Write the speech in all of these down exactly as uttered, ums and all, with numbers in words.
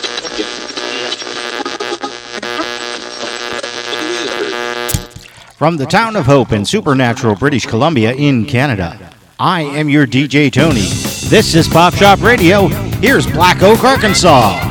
From the town of Hope in supernatural British Columbia in Canada, I am your D J Tony. This is Pop Shop Radio. Here's Black Oak, Arkansas.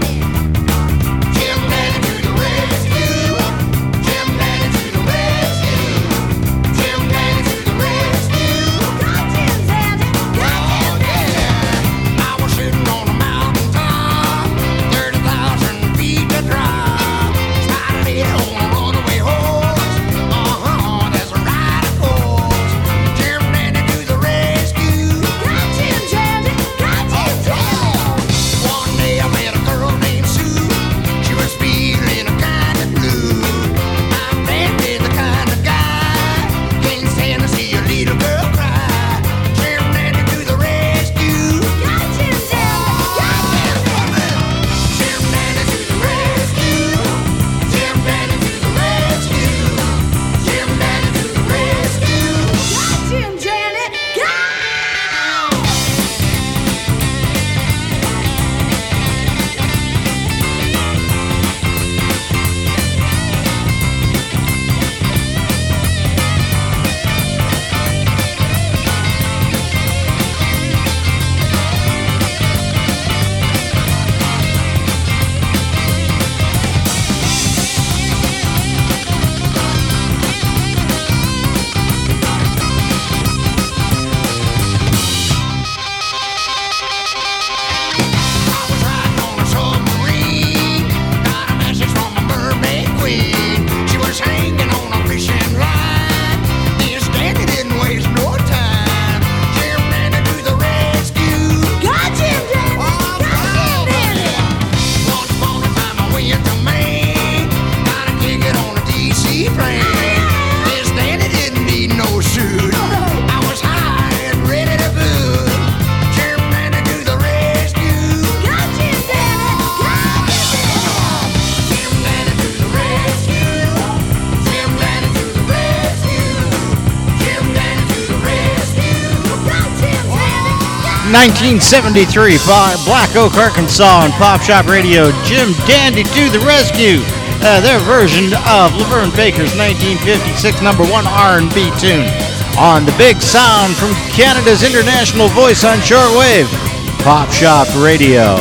nineteen seventy-three, Black Oak, Arkansas, and Pop Shop Radio, Jim Dandy to the rescue. Uh, their version of Laverne Baker's nineteen fifty-six number one R and B tune on the big sound from Canada's international voice on shortwave, Pop Shop Radio.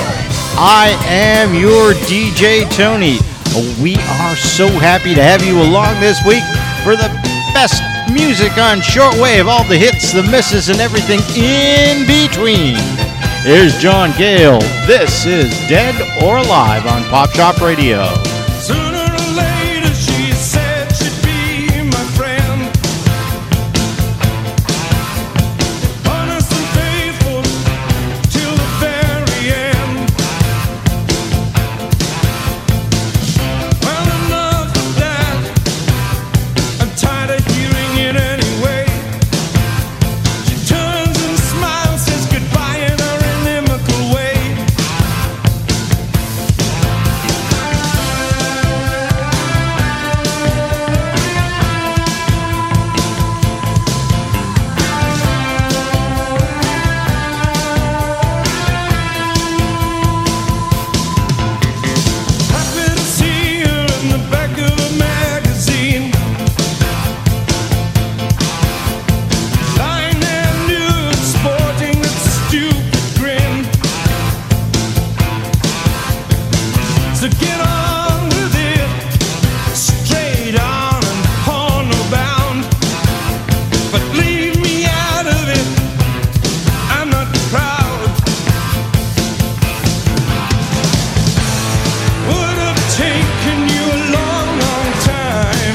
I am your D J Tony. We are so happy to have you along this week for the best music on shortwave, all the hits, the misses, and everything in between. Here's John Gale. This is Dead or Alive on Pop Shop Radio. Sooner or later, she said she'd be my friend. Honest and faithful till the very end. Well, enough of that. I'm tired of hearing it anyway. She turns and smiles, says goodbye in her inimical way. Happy to see her in the back of a magazine, lying there nude, sporting that stupid grin. So get on with it, straight on and horn bound. But leave me out of it, I'm not proud. Would have taken you a long, long time.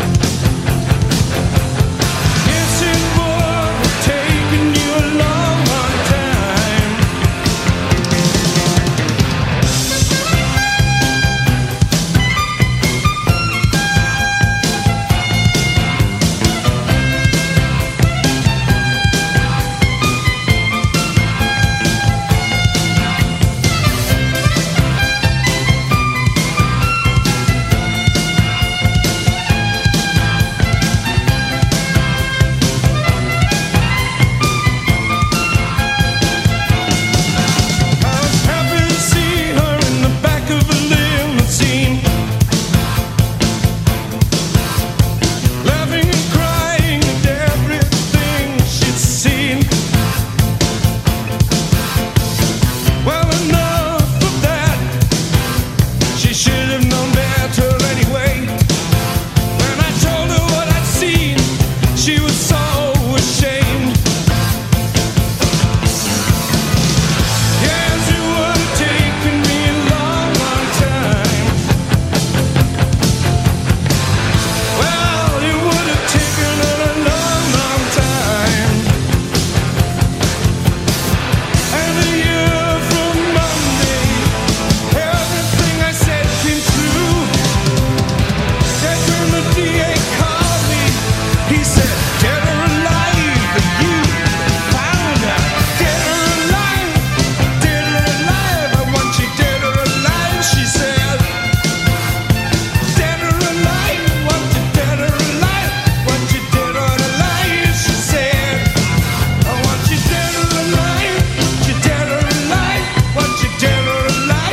Yes, it would have taken you a long, long time.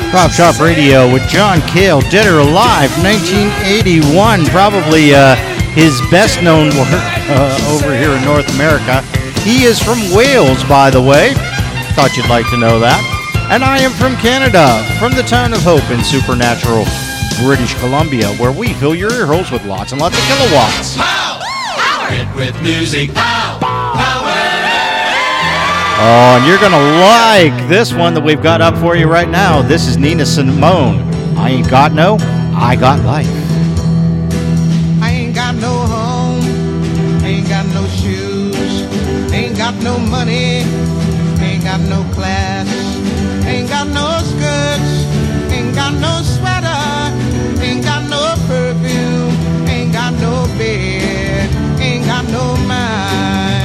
Pop Shop Radio with John Cale, Dead or Alive, nineteen eighty-one. Probably uh, his best known work uh, over here in North America. He is from Wales, by the way. Thought you'd like to know that. And I am from Canada, from the town of Hope in supernatural British Columbia, where we fill your ear holes with lots and lots of kilowatts. Pow! Power it with music. Pow! Power! Oh, and you're going to like this one that we've got up for you right now. This is Nina Simone. I ain't got no, I got life. I ain't got no home, ain't got no shoes, ain't got no money, ain't got no class, ain't got no skirts, ain't got no sweater, ain't got no perfume, ain't got no bed, ain't got no mind.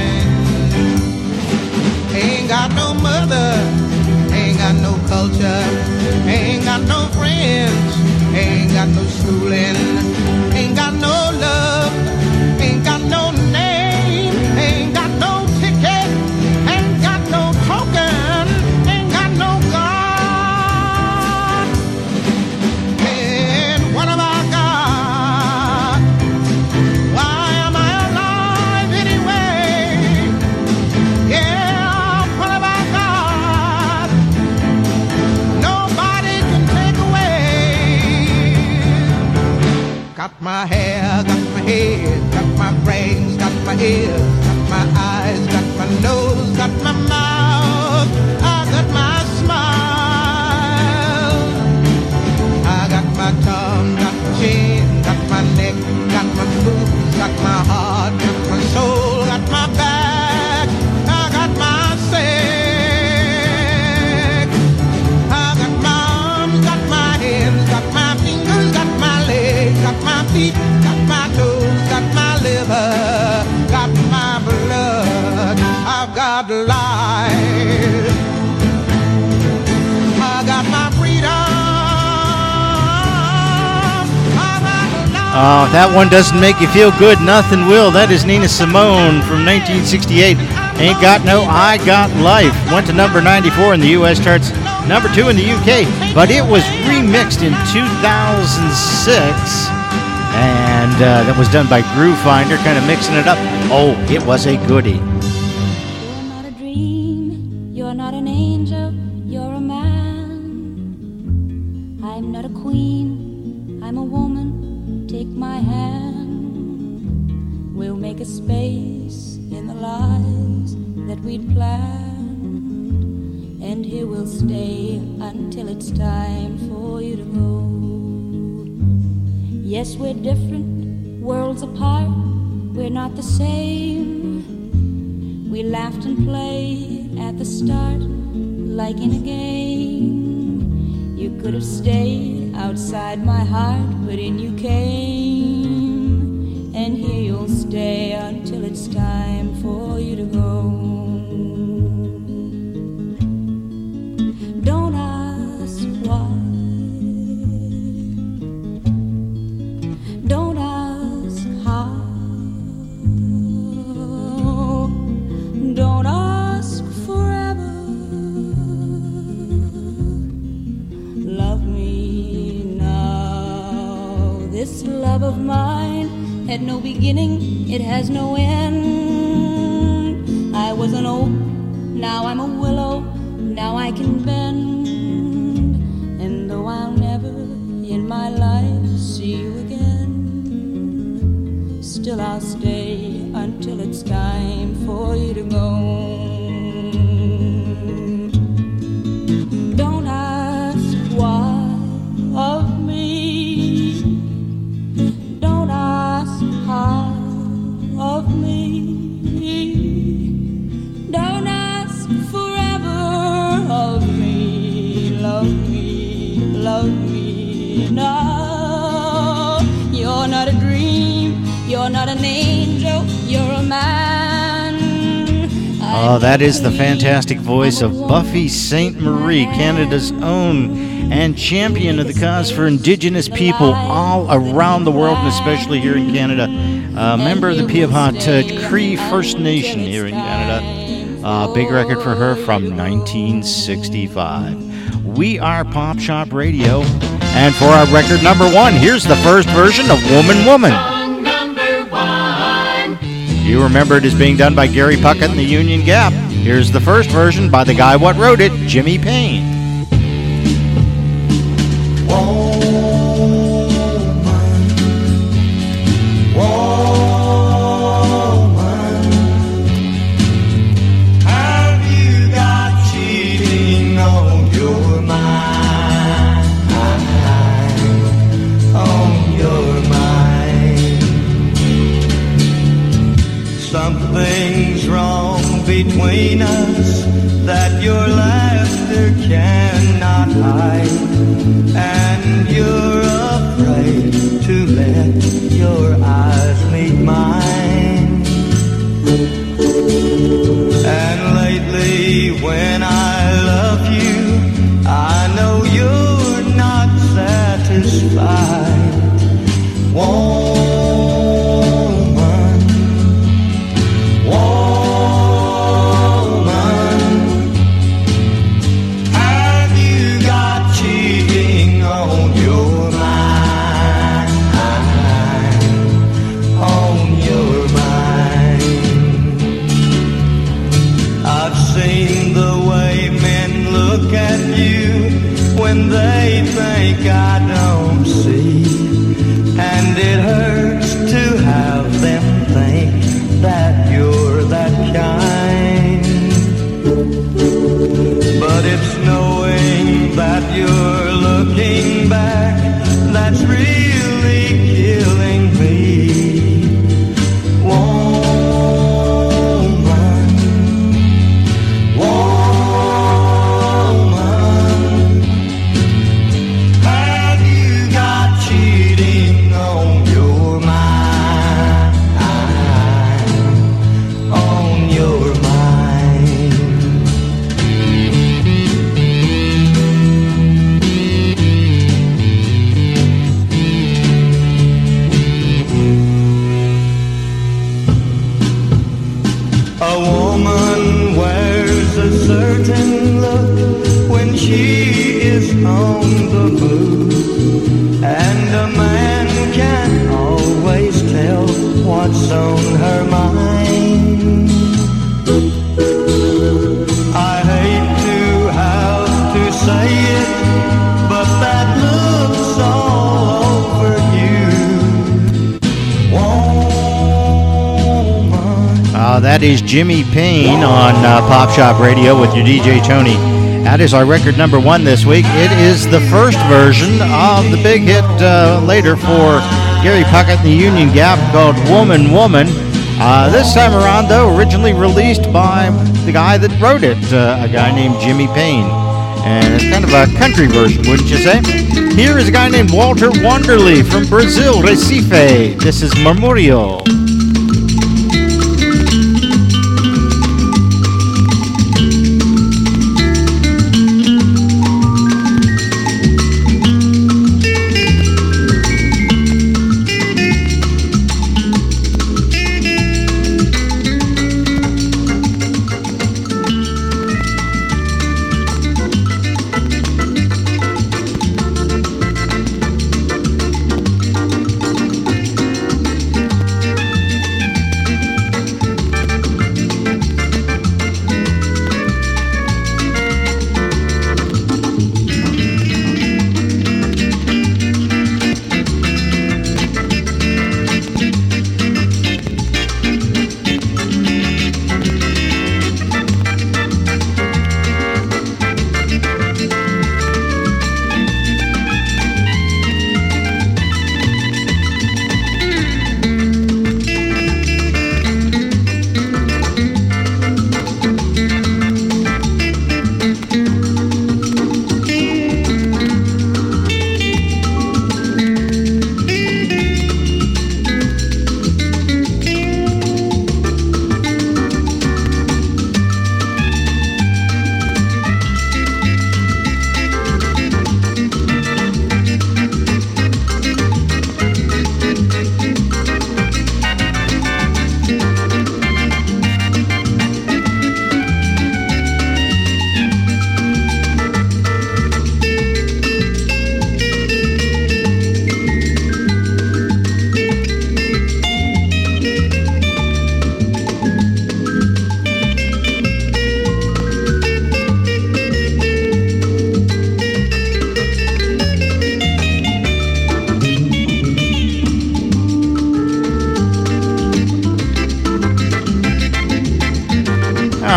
Ain't got no mother, ain't got no culture, ain't got no friends, ain't got no schooling, ain't got no love, ain't got no name, ain't got no ticket, ain't got no token, ain't got no God. And what have I got? Why am I alive anyway? Yeah. Got my hair, got my head, got my brains, got my ears, got my eyes, got my nose, got my mouth, I got my smile. I got my tongue, got my chin, got my neck, got my boobs, got my heart, got my soul, got my back, I got my sex. I got my arms, got my hands, got my fingers, got my legs, got my feet, got my toes, got my liver, got my blood, I've got life, I got my freedom, I got life. Oh, if that one doesn't make you feel good, nothing will. That is Nina Simone from nineteen sixty-eight. Ain't got no, I got life. Went to number ninety-four in the U S charts, number two in the U K, but it was remixed in two thousand six. And uh, that was done by Groove Finder, kind of mixing it up. Oh, it was a goodie. You're not a dream, you're not an angel, you're a man. I'm not a queen, I'm a woman, take my hand. We'll make a space in the lives that we'd planned, and here we'll stay until it's time for you to go. Yes, we're different, worlds apart, we're not the same. We laughed and played at the start, like in a game. You could have stayed outside my heart, but in you came. And here you'll stay until it's time for you to go. Don't ask why. Don't ask how. Don't ask forever. Love me now. This love of mine had no beginning, it has no end. I was an oak, now I'm a willow, now I can bend. And though I'll never in my life see you again, still I'll stay until it's time for you to go. Don't ask why of me, don't ask how of me, don't ask forever of me. Love me, love me now. You're not a dream, you're not an angel, you're a man. Oh, that is the fantastic voice of Buffy Sainte Marie, Canada's own, and champion of the cause for Indigenous people all around the world, and especially here in Canada. A member of the Piyavot uh, Cree First Nation here in Canada. Uh, big record for her from nineteen sixty-five. We are Pop Shop Radio. And for our record number one, here's the first version of Woman Woman. Song number one. You remember it as being done by Gary Puckett and the Union Gap. Here's the first version by the guy what wrote it, Jimmy Payne. Something's wrong between us that your laughter cannot hide, and you're afraid to let your eyes meet mine. And lately when I love you, I know you're not satisfied. Won't when they think I don't see, and it hurts to have them think that you're that kind. But it's knowing that you're looking back that's really killing me. Woman, woman, she is on the move, and a man can't always tell what's on her mind. I hate to have to say it, but that look's all over you. Woman. Uh, that is Jimmy Payne on uh, Pop Shop Radio with your D J Tony. That is our record number one this week. It is the first version of the big hit uh, later for Gary Puckett and the Union Gap called Woman Woman. Uh, this time around, though, originally released by the guy that wrote it, uh, a guy named Jimmy Payne. And it's kind of a country version, wouldn't you say? Here is a guy named Walter Wanderley from Brazil, Recife. This is Memorial.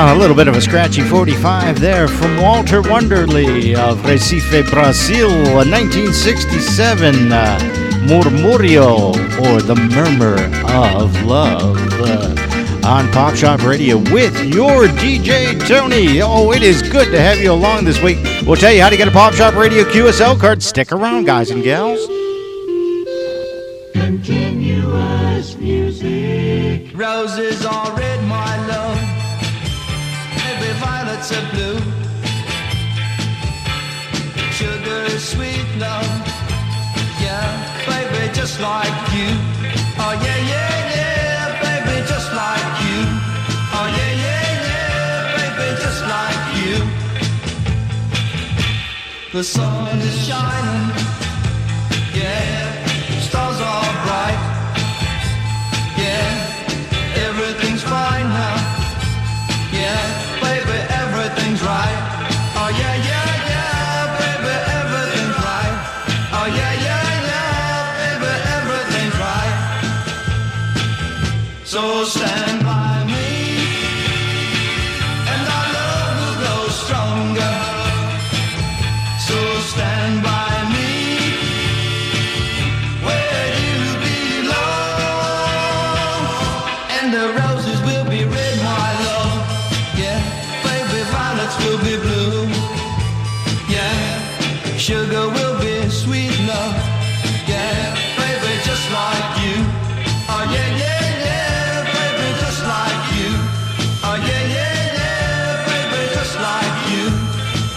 a little bit of a scratchy forty-five there from Walter Wonderly of Recife, Brazil, nineteen sixty-seven, uh, Murmurio, or The Murmur of Love, uh, on Pop Shop Radio with your D J Tony. Oh, it is good to have you along this week. We'll tell you how to get a Pop Shop Radio Q S L card. Stick around, guys and gals. Continuous music. Roses are red, my love. Maybe violets are blue. Sugar is sweet, love. Yeah, baby, just like you. Oh, yeah, yeah, yeah, baby, just like you. Oh, yeah, yeah, yeah, baby, just like you. The sun is shining. Yeah, stars are bright. Yeah, everything's fine now. Yeah, baby, everything's right. Oh yeah, yeah, yeah, baby, everything's right. Oh yeah, yeah, yeah, baby, everything's right. So stand by me, and our love will grow stronger. So stand by me, where you belong, and the roses will be red, my love. Yeah, baby, violets will be blue. Yeah, sugar will be sweet, love. Yeah, baby, just like you. Oh yeah, yeah, yeah, baby, just like you. Oh yeah, yeah, yeah, baby, just like you.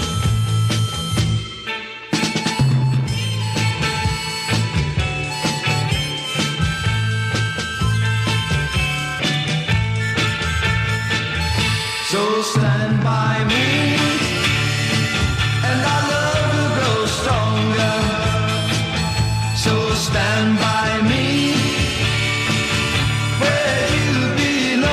So stand by me, and our love will grow stronger. So stand by me, where you belong,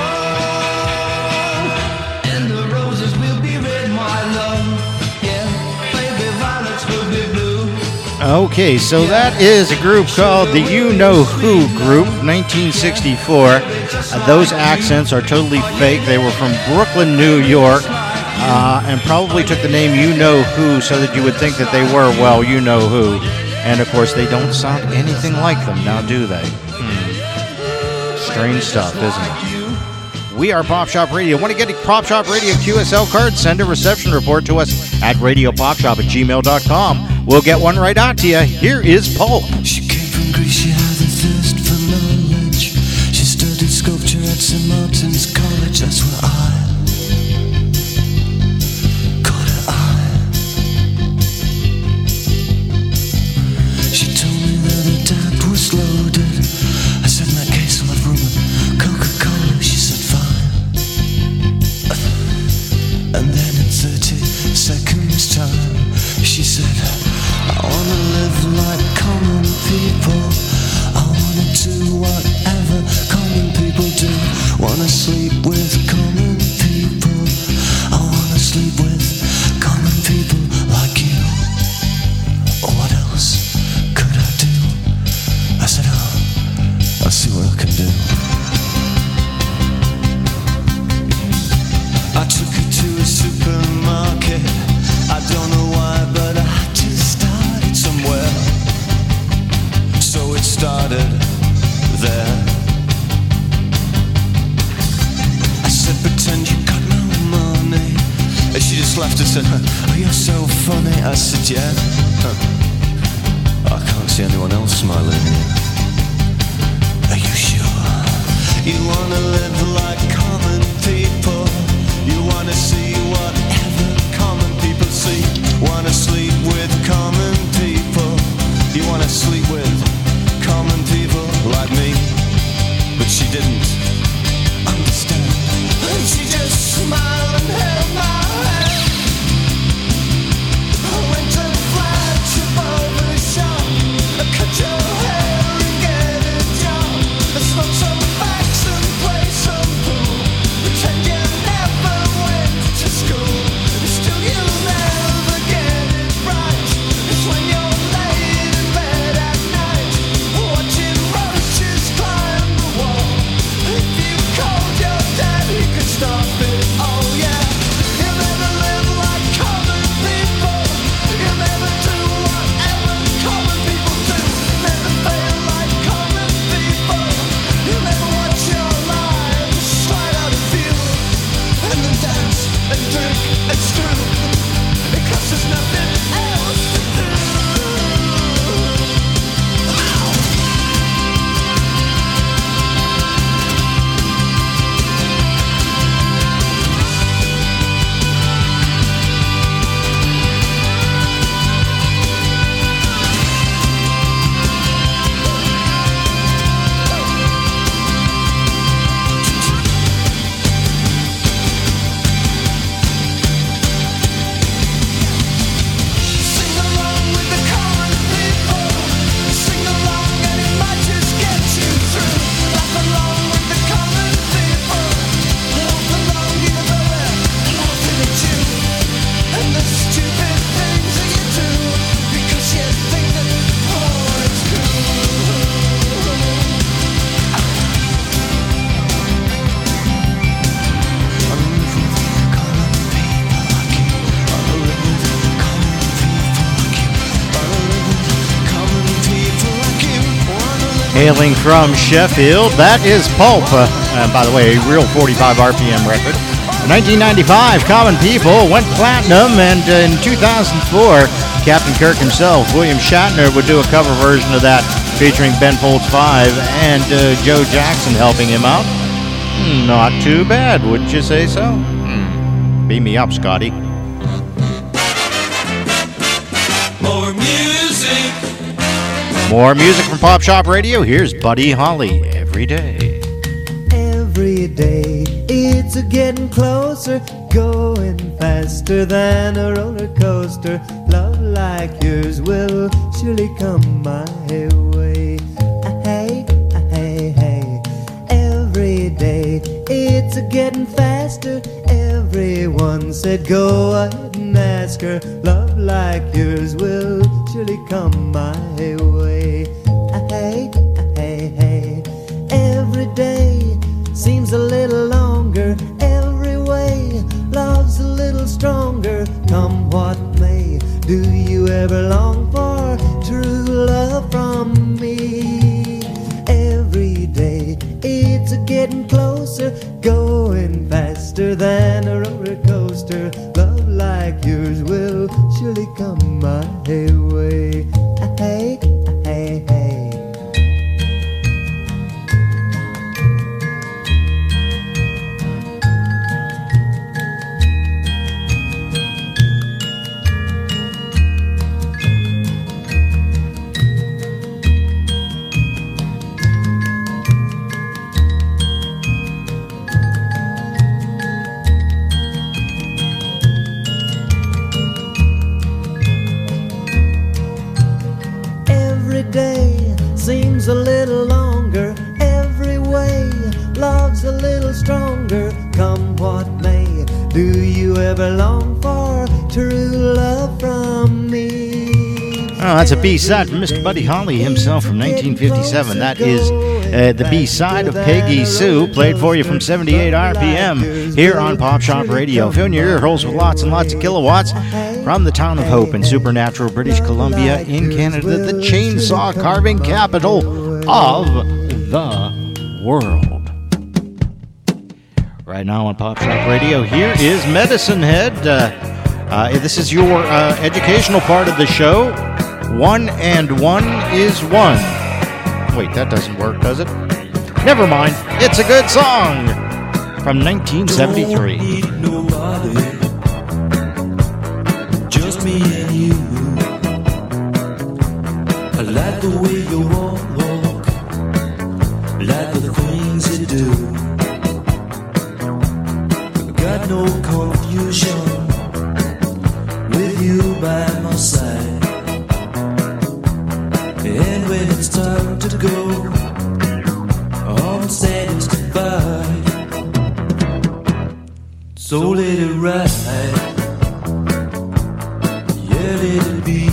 and the roses will be red, my love. Yeah, baby, violets will be blue. Okay, so that is a group called the You Know Who Group, nineteen sixty-four. Uh, those accents are totally fake. They were from Brooklyn, New York, uh, and probably took the name You Know Who so that you would think that they were, well, you know who. And, of course, they don't sound anything like them, now do they? Hmm. Strange stuff, isn't it? We are Pop Shop Radio. Want to get a Pop Shop Radio Q S L card? Send a reception report to us at radio pop shop at gmail dot com. We'll get one right out to you. Here is Paul. She came from Greece, she had a thirst for knowledge. She studied sculpture at Saint Martin's College. That's where I caught her eye. She told me that her dad was loaded. I said, in that case, I'll have rum and Coca-Cola. She said, fine. And then in thirty seconds time, she said, I wanna live like common people. I wanna do whatever common people do. Wanna sleep with common people. I wanna sleep with common people like you. What else could I do? I said, oh, I'll see what I can do. I took her to a supermarket. I don't know why, but I had to start it somewhere. So it started there. I said, pretend you got no money. And she just laughed and said, oh, you're so funny. I said, yeah. Huh. I can't see anyone else smiling here. Are you sure? You wanna live like common people. You wanna see whatever common people see. Wanna sleep with common people. You wanna sleep with common people like me. But she didn't understand. And she just smiled and held my hand. I went to the flagship barber shop. I cut your hair and get a job. I smoke some facts and play some pool. Pretend you never went to school. Still you'll never get it right. Hailing from Sheffield, that is Pulp. Uh, uh, by the way, a real forty-five R P M record. In nineteen ninety-five, Common People went platinum, and uh, in two thousand four, Captain Kirk himself, William Shatner, would do a cover version of that featuring Ben Folds five and uh, Joe Jackson helping him out. Not too bad, wouldn't you say so? Hmm. Beam me up, Scotty. More music. More music from Pop Shop Radio. Here's Buddy Holly, Every Day. Every day it's a getting closer, going faster than a roller coaster. Love like yours will surely come my way. Hey, hey, hey. Every day it's a getting faster. Everyone said go ahead and ask her. Love like yours will surely come my way. Hey, hey, hey. Every day seems a little longer. Every way love's a little stronger. Come what may, do you ever long for true love from me? Every day it's a getting closer, going faster than a roller coaster. Love like yours will surely come my way. Hey, hey, hey. Seems a little longer. Every way love's a little stronger. Come what may, do you ever long for true love from me? Oh, that's a B-side from Mister Buddy Holly himself from nineteen fifty-seven. That is uh, the B-side of Peggy Sue, played for you from seventy-eight R P M here on Pop Shop Radio. Filling your ear holes with lots and lots of kilowatts from the town of Hope in Supernatural, British Columbia in Canada, the chainsaw carving capital of the world. Right now on Pop Shop Radio, here is Medicine Head. Uh, uh, this is your uh, educational part of the show. One and one is one. Wait, that doesn't work, does it? Never mind. It's a good song from nineteen seventy-three. Don't need nobody, just me and you. I like the way you walk, walk, like the things you do. Got no confusion with you by my side. And when it's time to go, all I'm saying is goodbye. So let it ride, yeah, let it be.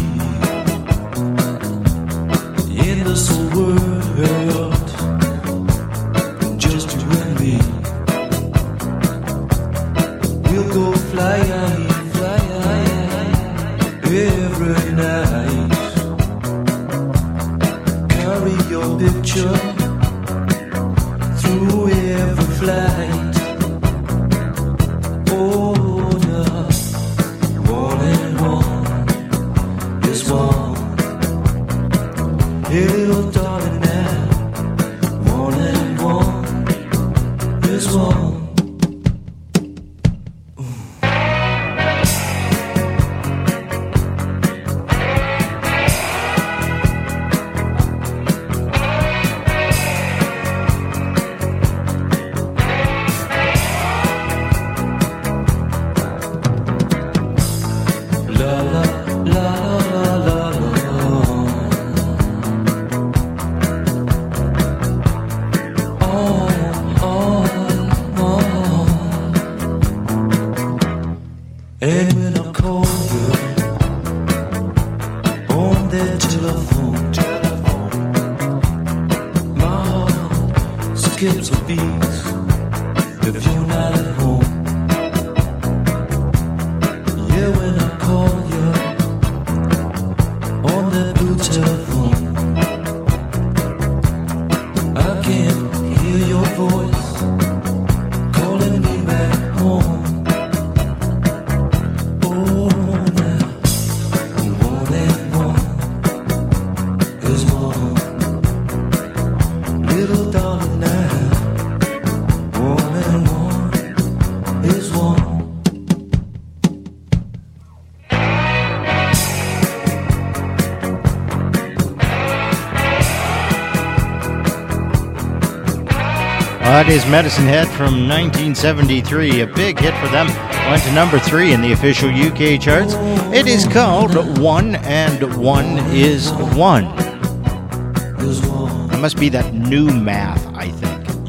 In this whole world, just you and me. We'll go fly high, fly high, every night. Carry your picture through every flight. Oh, no, one and one is one. Hey, little darling, now, one and one is one. That is Medicine Head from nineteen seventy-three. A big hit for them. Went to number three in the official U K charts. It is called One and One is One. It must be that new math, I think.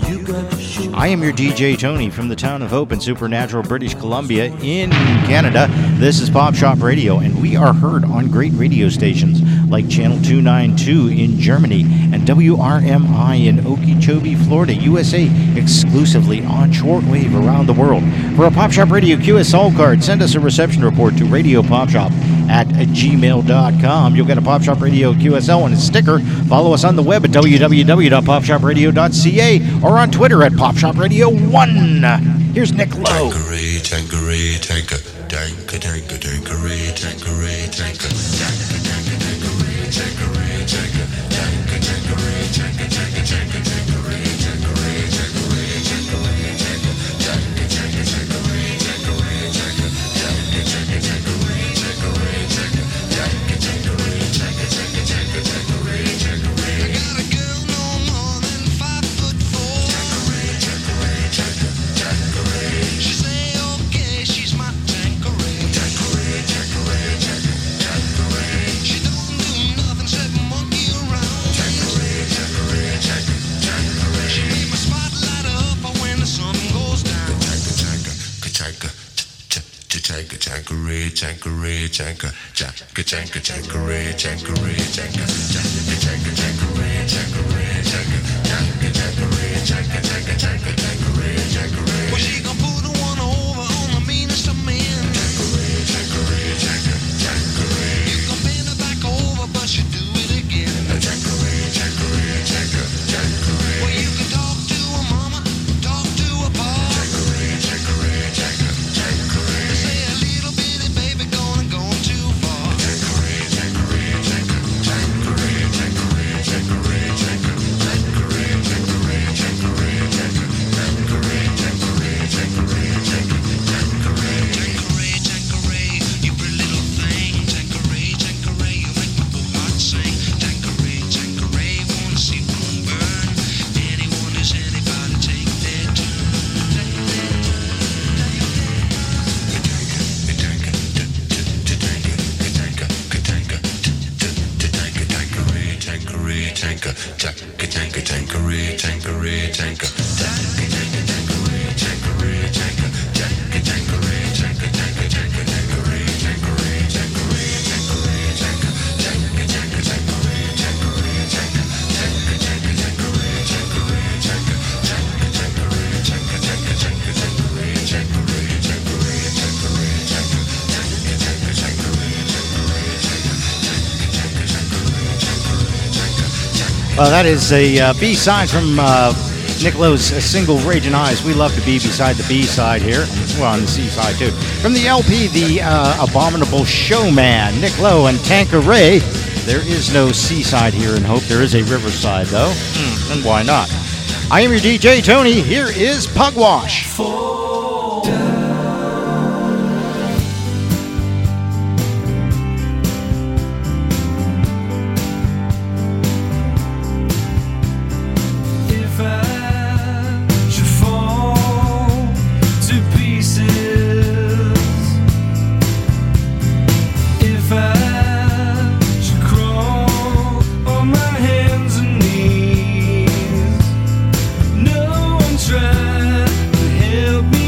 I am your D J Tony from the town of Hope in Supernatural, British Columbia in Canada. This is Pop Shop Radio, and we are heard on great radio stations like Channel two ninety-two in Germany and W R M I in Okeechobee, Florida, U S A, exclusively on shortwave around the world. For a Pop Shop Radio Q S L card, send us a reception report to radio pop shop at gmail dot com. You'll get a Pop Shop Radio Q S L and a sticker. Follow us on the web at w w w dot pop shop radio dot c a or on Twitter at Pop Shop Radio one. Here's Nick Lowe. Tankeray, Tankeray, Tanker, Tanker, Tanker, Tankeray, Tankeray, Tanker, Tanker, Tanker, Tankeray, Tankeray, Tanker, Tanker, Tankeray, Tanker, Tanker, Tanker, Tankeray, Tankeray, Tankeray, Tankeray, Tanker, Tanker, Tanker, Tankeray, Tankeray, Tanker, Tanker, Tanker, Tankeray, Tankeray, Tanker, Tanker, Tankeray, Tanker, Tanker, Tanker, Tankeray, Tankeray. I got a girl no more than five foot four. Tankeray, Tankeray, Tanker, Tankeray. She say okay, she's my Tankeray. Tankeray, Tankeray, Tanker, Tankeray. She don't do nothing except monkey around. Tankeray, Tankeray, Tanker, Tankeray. She made my spot light up when the sun goes down. Tanker, Tanker, Tanker, Tanker, Tankeray, Tankeray, Tanker, Tanker, Tanker, Tankeray, Tankeray, Tanker, Tanker, Tanker, Tankeray, Tankeray, Tanker, Tanker, Tankeray, Tanker, Tanker, Tanker, Tankeray, Tankeray. Well, she gon' put one over on the meanest of men. Tankeray, Tankeray, Tanker, Tankeray. You gon' bend her back over, but she do it again. Tankeray, Tankeray, Tanker, Tankeray. Well, you can talk to a mama, talk to a pa. Tankeray, Tankeray, Tanker, Tankeray. Say a little bitty baby gonna go too far. Tankeray, Tankeray, Tanker, Tankeray, Tankeray, Tankeray, Tanker, Tankeray, Tankeray, Tankeray, Tanker, Tankeray, Tankeray, Tankeray, Tanker, Tankeray, Tankeray, Tankeray, you pretty little thing. Tankeray, Tankeray, you make my whole heart sing. Tankeray, Tankeray, wanna see room burn. Anyone is anybody, take their turn. Take their Tankeray, Tankeray, Tanker, Tanker, Tankeray, Tankeray, Tanker, Tanker, Tankeray, Tankeray, Tanker, Tanker, Tankeray, Tanker, Tanker, Tanker, Tankeray, Tankeray, Tankeray, Tankeray, Tanker, Tanker, Tanker, Tankeray, Tankeray, Tanker, Tanker, Tanker, Tankeray, Tankeray, Tanker, Tanker, Tankeray, Tanker, Tanker, Tanker, Tankeray, Tankeray, Tankeray, Tankeray, Tanker, Tanker, Tanker, Tankeray, Well, that is a uh, B-side from uh, Nick Lowe's uh, single Raging Eyes. We love to be beside the B-side here. Well, on the C-side, too. From the L P, The uh, Abominable Showman, Nick Lowe and Tankeray. There is no C-side here in Hope. There is a Riverside, though. Mm, and why not? I am your D J, Tony. Here is Pugwash. If I should fall to pieces, if I should crawl on my hands and knees, no one tried to help me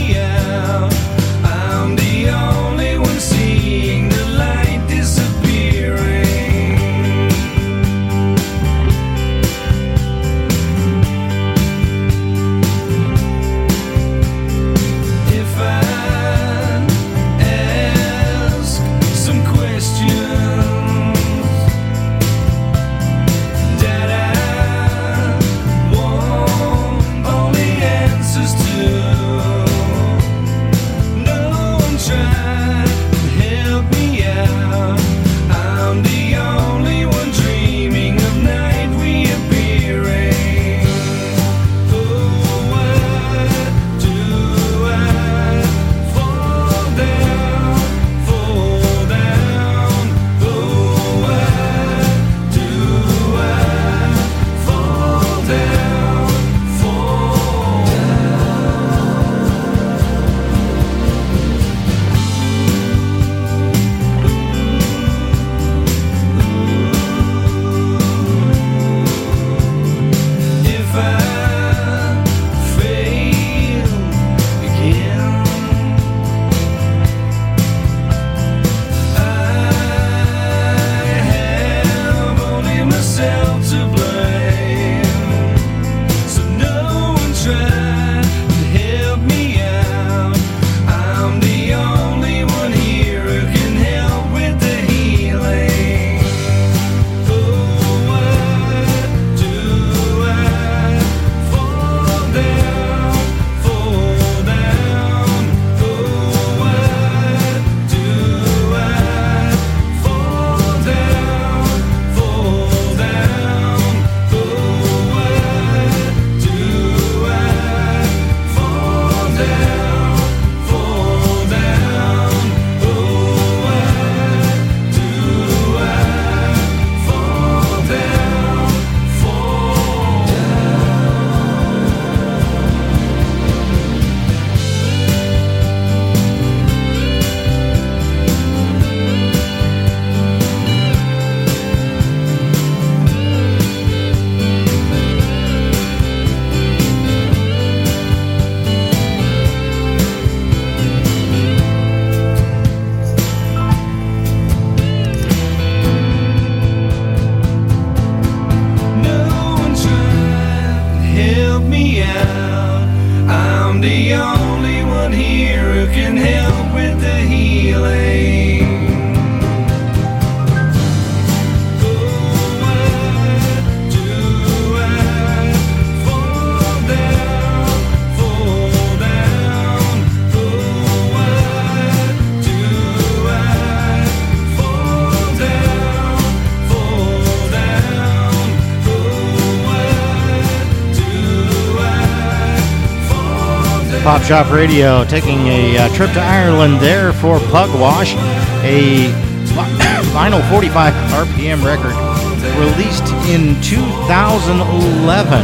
Pop Shop Radio, taking a uh, trip to Ireland there for Pugwash, a vinyl forty-five R P M record released in two thousand eleven.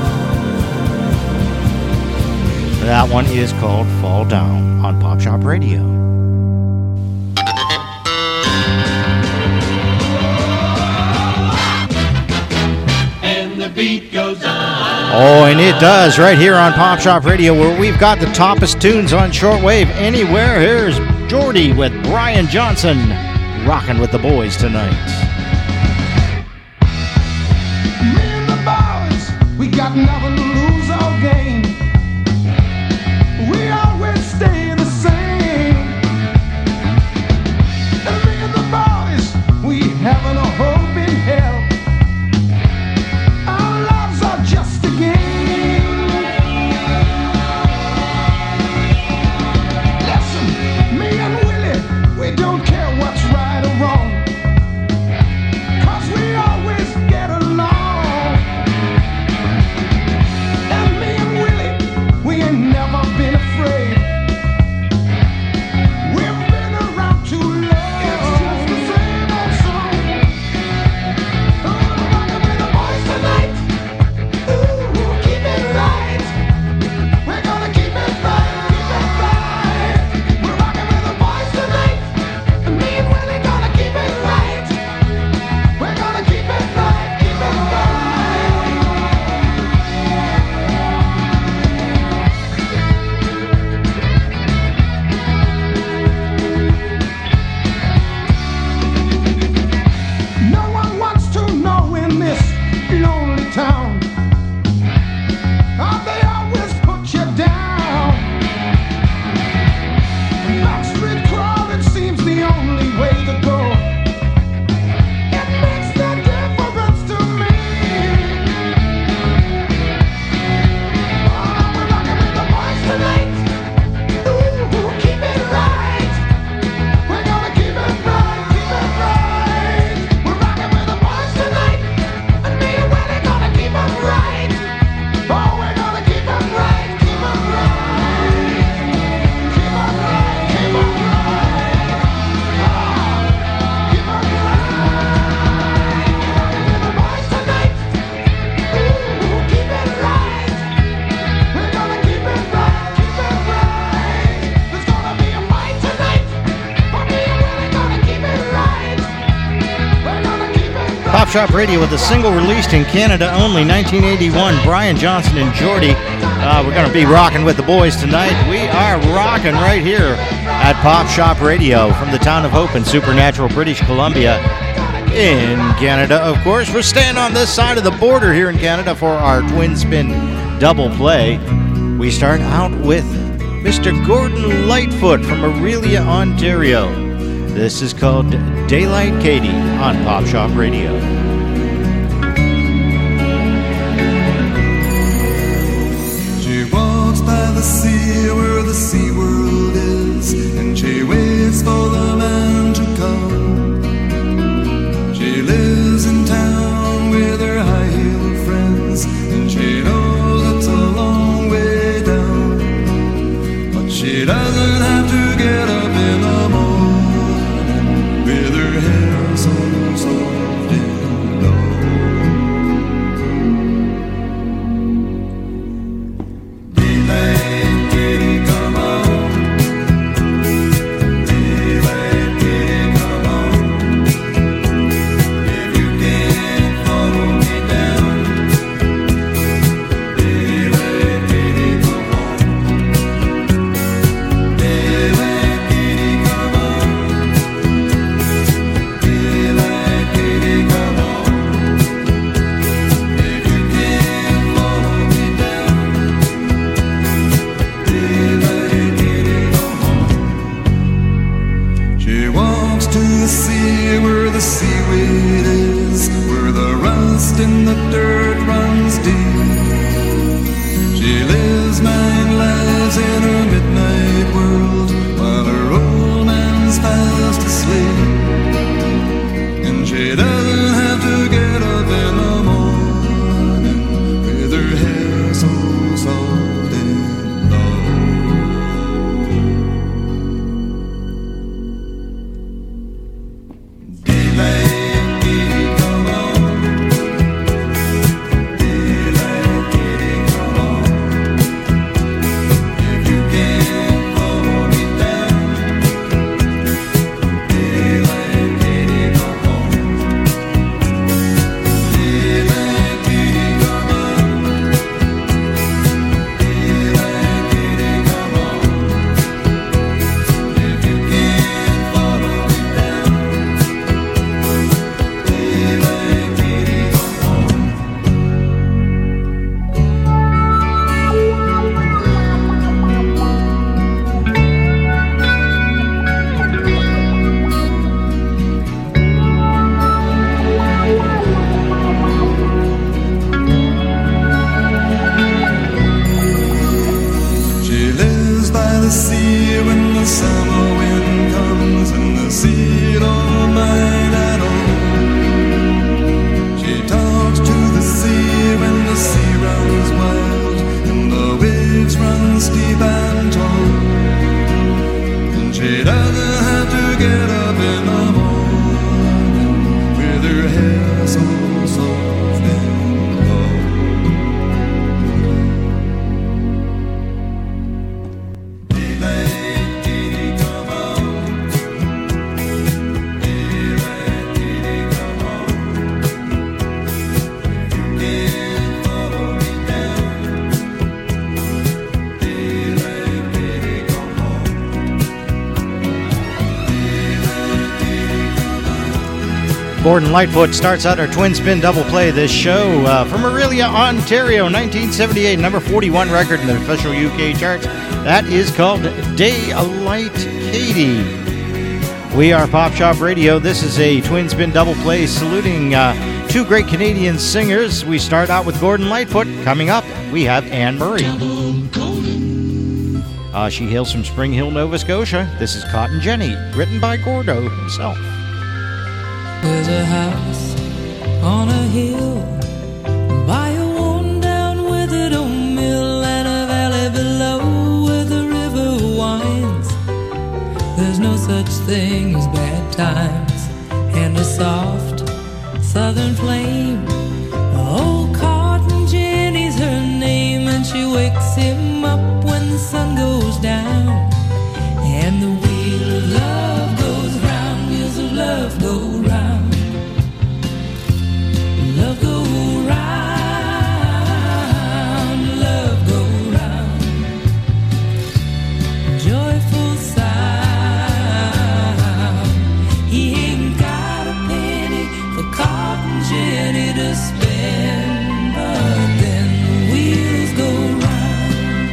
That one is called Fall Down on Pop Shop Radio. And the beat goes on. Oh, and it does right here on Pop Shop Radio, where we've got the toppest tunes on shortwave anywhere. Here's Jordy with Brian Johnson, rocking with the boys tonight. Me and the boys, we got nothing to lose or gain. We always stay the same. And me and the boys, we having a hope in hell. Our lives are just a game. Listen, me and Willie, we don't care what's right or wrong. Cause we always get along. And me and Willie, we ain't never been afraid. We've been around too long. It's just the same old song. Oh, we're rocking with the boys tonight. Ooh, keep it right. We're gonna keep it right, keep it right. We're rocking with the boys tonight. And me and Willie gonna keep it right. We're gonna keep it right, keep it right. No one wants to know in this lonely town how they always put you down. Backstreet crowd, it seems the only way to go. It makes no difference to me. Oh, we're rocking with the boys tonight. Ooh, keep it right. We're gonna keep it right, keep it right. We're rocking with the boys tonight. And me and Willie gonna keep it right. Oh, we're gonna keep it right, keep it right. Keep it right, keep it right. Ah, keep it right. With the boys tonight. Ooh, keep it right. We're gonna keep it right, keep it right. There's gonna be a fight tonight. But me and Willie gonna keep it right. We're gonna keep it right. Pop Shop Radio with a single released in Canada only, nineteen eighty-one, Brian Johnson and Jordy. Uh, we're going to be rocking with the boys tonight. We are rocking right here at Pop Shop Radio from the town of Hope in Supernatural, British Columbia in Canada. Of course, we're staying on this side of the border here in Canada for our twin spin double play. We start out with Mister Gordon Lightfoot from Aurelia, Ontario. This is called Daylight Katie on Pop Shop Radio. She walks by the sea where the sea world is, and she waits for the man to come. She lives in town with her high-heeled friends, and she knows it's a long way down. But she doesn't have to get up in the morning with her hair so soft and low. Daylight, kitty, come on. Daylight, kitty, come on. If you can't follow me down. Daylight, kitty, come on. Daylight, kitty, come on. Daylight, kitty, come on. If you can't follow me down. Daylight, kitty, come on. She walks to the sea where the seaweed is, where the rust in the dirt runs deep. She lives nine lives in her midnight world while her old man's fast asleep. And she doesn't have to get up in the morning with her hair so soft and low. Gordon Lightfoot starts out our twin spin double play this show uh, from Orillia, Ontario, nineteen seventy-eight, number forty-one record in the official U K charts. That is called Daylight Katie. We are Pop Shop Radio. This is a twin spin double play saluting uh, two great Canadian singers. We start out with Gordon Lightfoot. Coming up, we have Anne Murray. Uh, she hails from Spring Hill, Nova Scotia. This is Cotton Jenny, written by Gordo himself. There's a house on a hill by a worn-down, withered old mill, and a valley below where the river winds. There's no such thing as bad times, and a soft southern flame. Oh, Cotton Jenny's her name, and she wakes him up when the sun goes down, and the wheel of love goes round, wheels of love go round. Love go round, love go round. Joyful sound. He ain't got a penny for Cotton Jenny to spend, but then the wheels go round.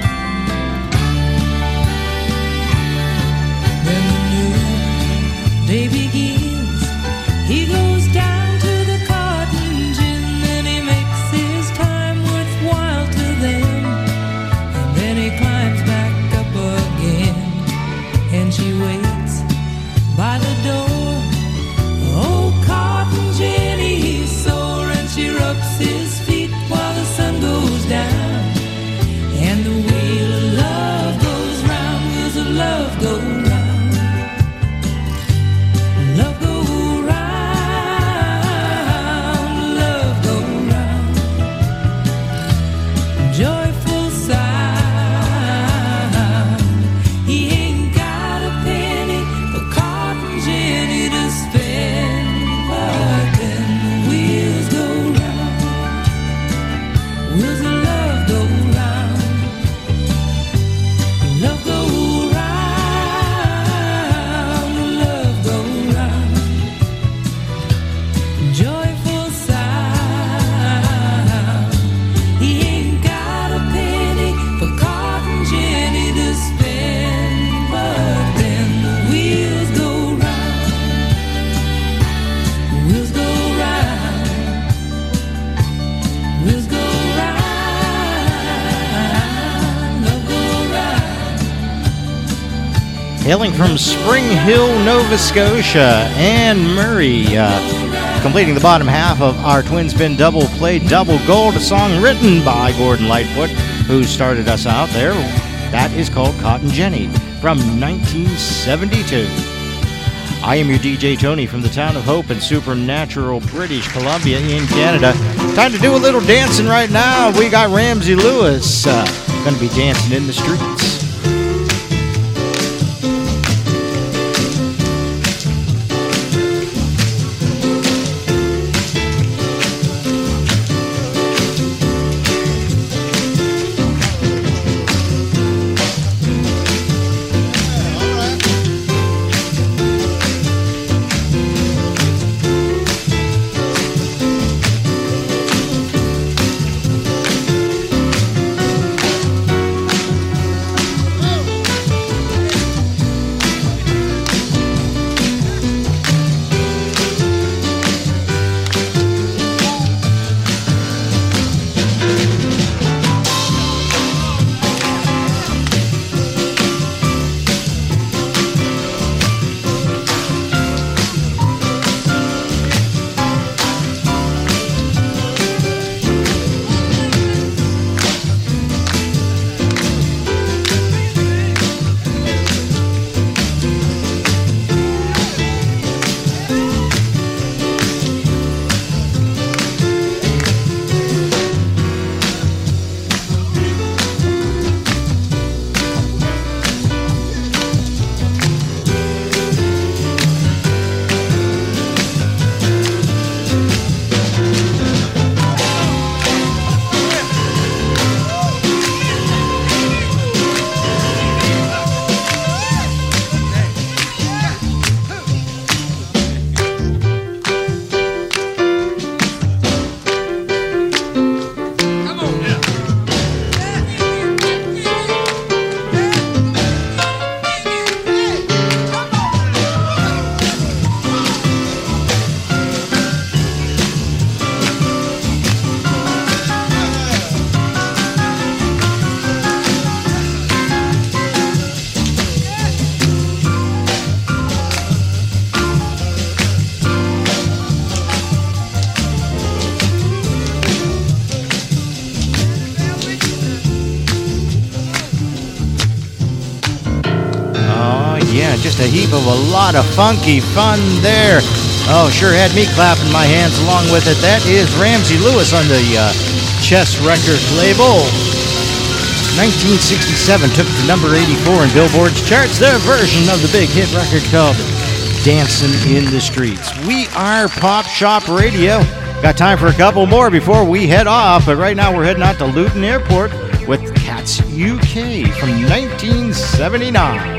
Then the new day begins. He goes down to the cotton gin, then he makes his time worthwhile to them, and then he climbs back up again, and she waits by the door. Oh, Cotton Jenny, he's sore, and she rubs his feet while the sun goes down, and the wheel of love goes round, wheels of love go round. Love go round, love go round. Joyful sound. He ain't got a penny for Cotton Jenny to spend, but then the wheels go round, wheels of love go round. Love go round, love go round. Joyful sound. He ain't got a penny for Cotton Jenny to spend, but then the wheels go round, wheels go round, wheels go round, love go round. Hailing from Spring Hill, Nova Scotia, Anne Murray, uh, completing the bottom half of our twin spin double play, Double Gold, a song written by Gordon Lightfoot, who started us out there. That is called Cotton Jenny from nineteen seventy-two. I am your D J Tony from the town of Hope in Supernatural, British Columbia in Canada. Time to do a little dancing right now. We got Ramsey Lewis uh, going to be dancing in the streets. just a heap of a lot of funky fun there. Oh, sure had me clapping my hands along with it. That is Ramsey Lewis on the uh, Chess Records label. nineteen sixty-seven took to number eighty-four in Billboard's charts, their version of the big hit record called Dancing in the Streets. We are Pop Shop Radio. Got time for a couple more before we head off, but right now we're heading out to Luton Airport with Cats U K from nineteen seventy-nine.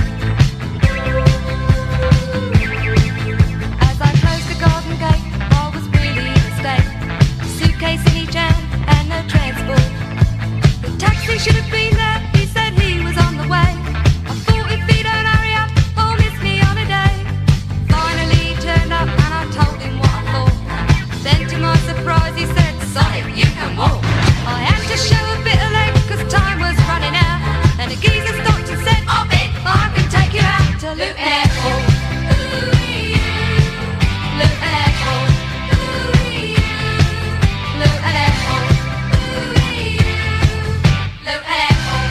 As I closed the garden gate, I was really in a state. Suitcase in each hand and no transport. The taxi should have been there, he said he was on the way. I thought if he don't hurry up, he'll miss me on a day. Finally he turned up and I told him what I thought. Then to my surprise he said, "Sonny, you can walk." I had to show a bit of leg cause time was running out. And the geezer stopped and said, "Hop in, I can take you out to Luton Airport." Luton Airport. Luton Airport. Luton Airport.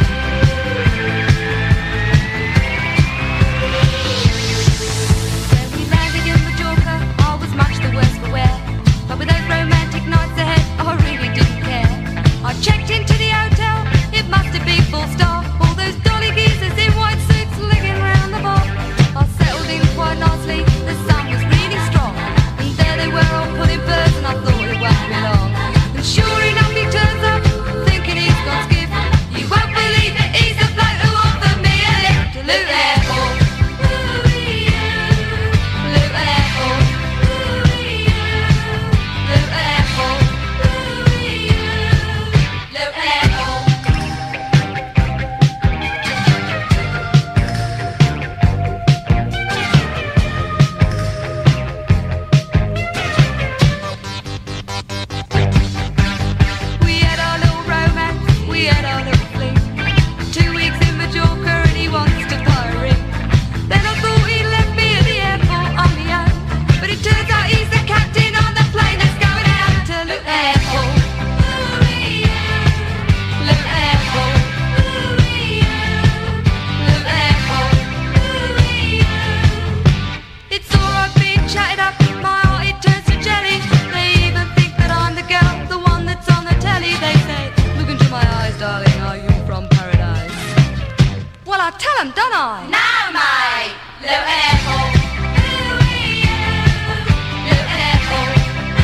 When we landed in Majorca, I was much the worse for wear. But with those romantic nights ahead, I really didn't care. I checked into the hotel, it must have been full staff. All those dolly geezers in white suits licking round the bar. I settled in quite nicely, the sun was really strong. And there they were all pulling birds and I thought it won't be long. And sure enough he turns up, thinking he's got skiff. You won't believe it, he's the bloke who offered me a lift to Luton Airport. Luton Airport. Luton Airport. Luton Airport. We had our little romance, we had our little fling. Two weeks in Majorca and he wants to buy a ring. Then I thought he left me at the airport on my own. But it turns out he's the captain on the plane that's going out to Luton Airport. Luton Airport. Luton Airport. It's alright being chatted up, my heart it turns to jelly. They even think that I'm the girl, the one that's on the telly. They say, "Look into my eyes, darling, are you from paradise?" Well, I tell them, don't I? No, mate. Luton Airport. Luton Airport.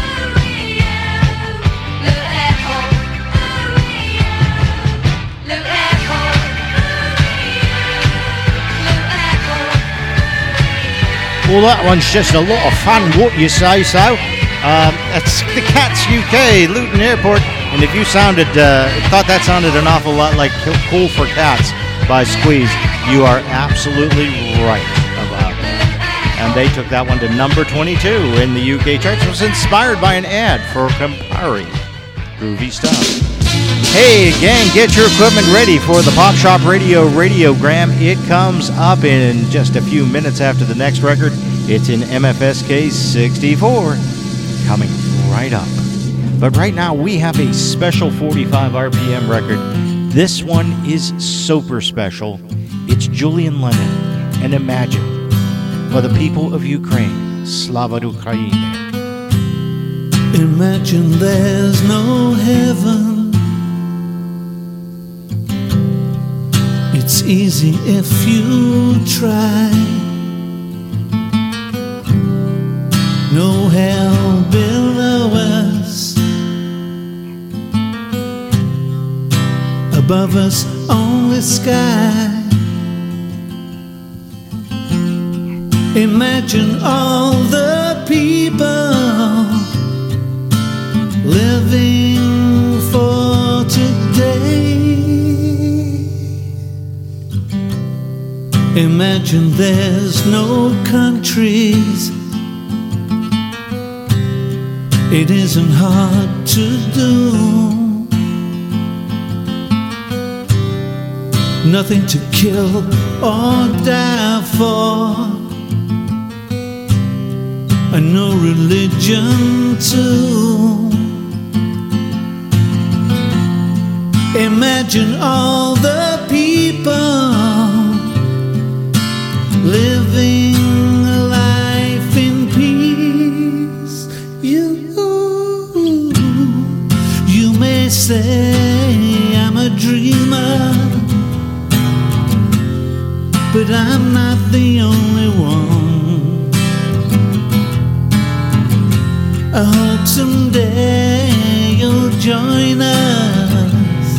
Luton Airport. Luton Airport. Luton Airport. Well, that one's just a lot of fun, what you say so? Um, it's the Cats U K, Luton Airport. And if you sounded, uh, thought that sounded an awful lot like Cool for Cats by Squeeze, you are absolutely right about that. And they took that one to number twenty-two in the U K charts. It was inspired by an ad for Campari. Groovy stuff. Hey, gang, get your equipment ready for the Pop Shop Radio Radiogram. It comes up in just a few minutes after the next record. It's in M F S K sixty-four, coming right up. But right now, we have a special forty-five R P M record. This one is super special. It's Julian Lennon and Imagine for the people of Ukraine. Slava Ukraine. Imagine there's no heaven. It's easy if you try. No hell below us. Above us only sky. Imagine all the people living for today. Imagine there's no countries. It isn't hard to do. Nothing to kill or die for. And no religion too. Imagine all the people You, you may say I'm a dreamer, but I'm not the only one. I hope someday you'll join us,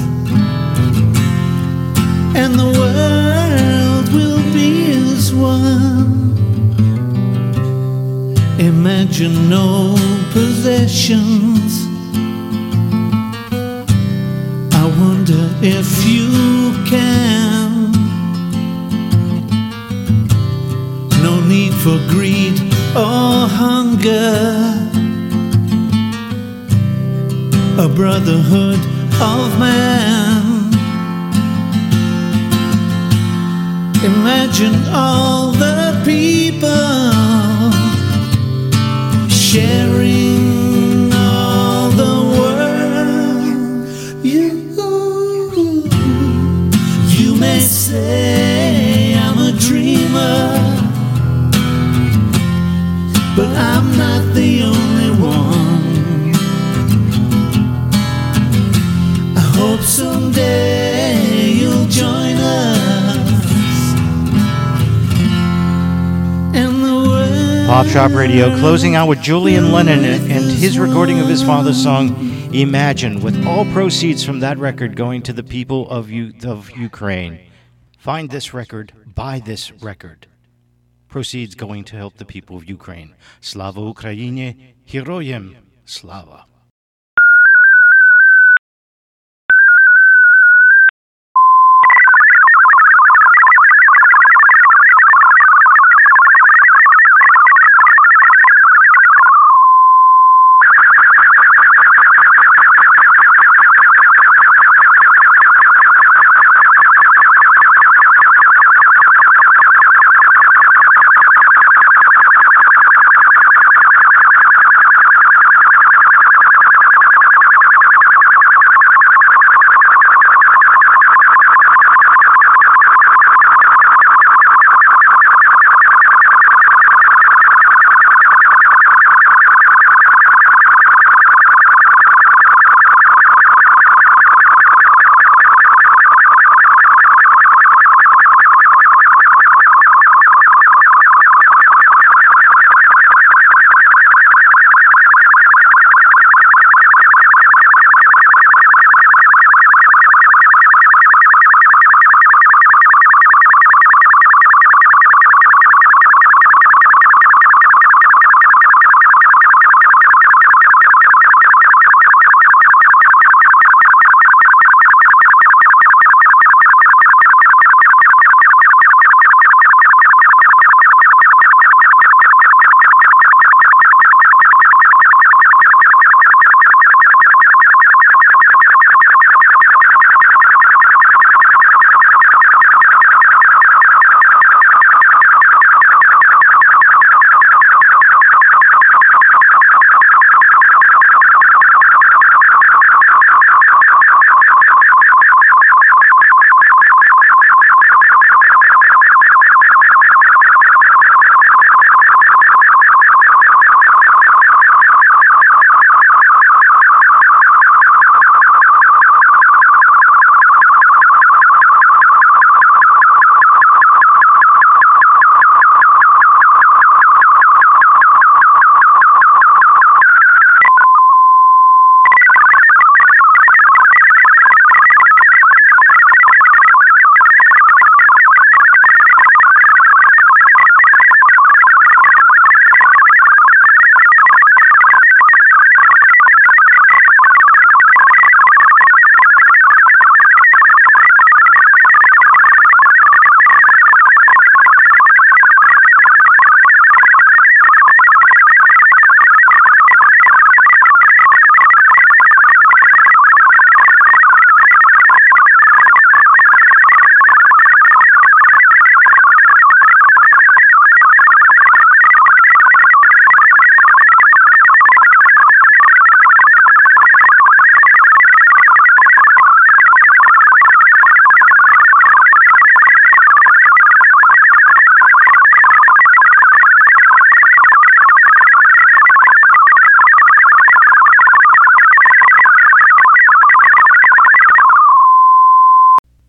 and the world will be as one. Imagine no possessions. I wonder if you can. No need for greed or hunger. A brotherhood of man. Imagine all the people sharing all the world. You, you may say I'm a dreamer, but I'm not the only one. I hope someday you'll join us. And the world. Pop Shop Radio closing out with Julian Lennon and his recording of his father's song Imagine, with all proceeds from that record going to the people of, U- of Ukraine. Find this record, buy this record. Proceeds going to help the people of Ukraine. Slava Ukraine, Heroyam Slava.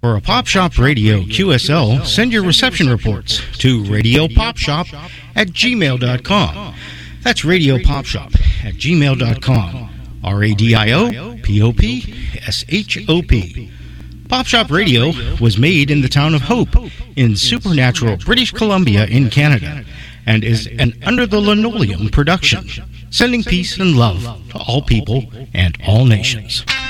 For a Pop Shop Radio Q S L, send your reception reports to radiopopshop at gmail dot com. That's radiopopshop at gmail dot com. R A D I O P O P S H O P. Pop Shop Radio was made in the town of Hope in supernatural British Columbia in Canada and is an Under the Linoleum production, sending peace and love to all people and all nations.